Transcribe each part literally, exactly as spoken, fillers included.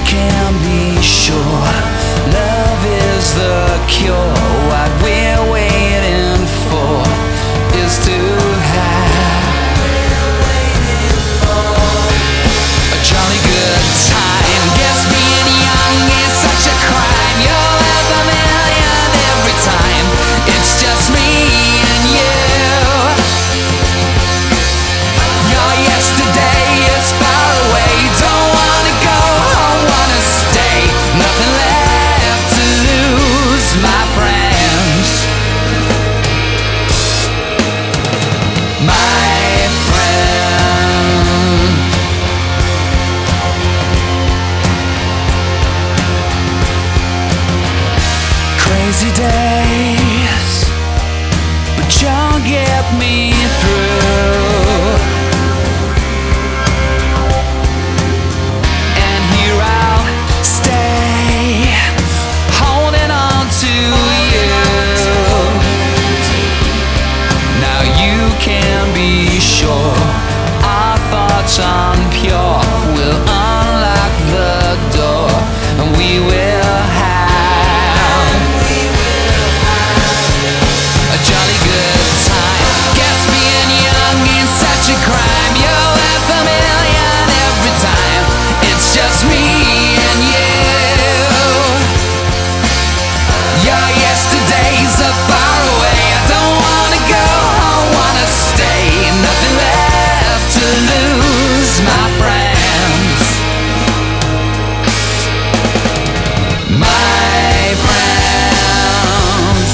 can be sure love is the cure. What we're waiting for is to have a jolly good time. Guess being young is such a crime. You'll have a million every time. It's just me and you. Your yesterday is far away. Don't wanna go, I wanna stay. Nothing left to lose, my friends. My friend. Crazy days, but you'll get me through. And here I'll stay, holding on to you. Now you can be sure our thoughts unpure will unlock the door, and we will have a jolly good time. Guess being young is such a crime. You'll have a million every time. It's just me and you. Your yesterdays are far away. I don't wanna go, I wanna stay. Nothing left to lose, my friends. My friends.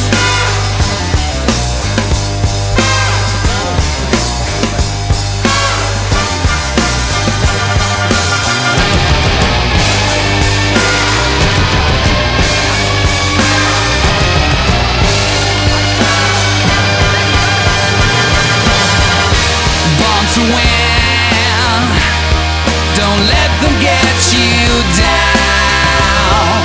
Born to win, don't let them get you down.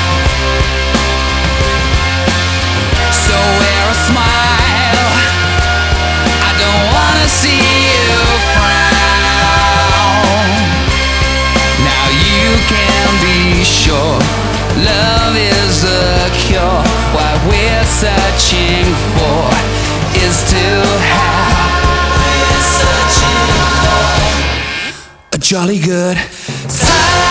So wear a smile, I don't wanna see you frown. Now you can be sure love is the cure. What we're searching for is to have a jolly good time.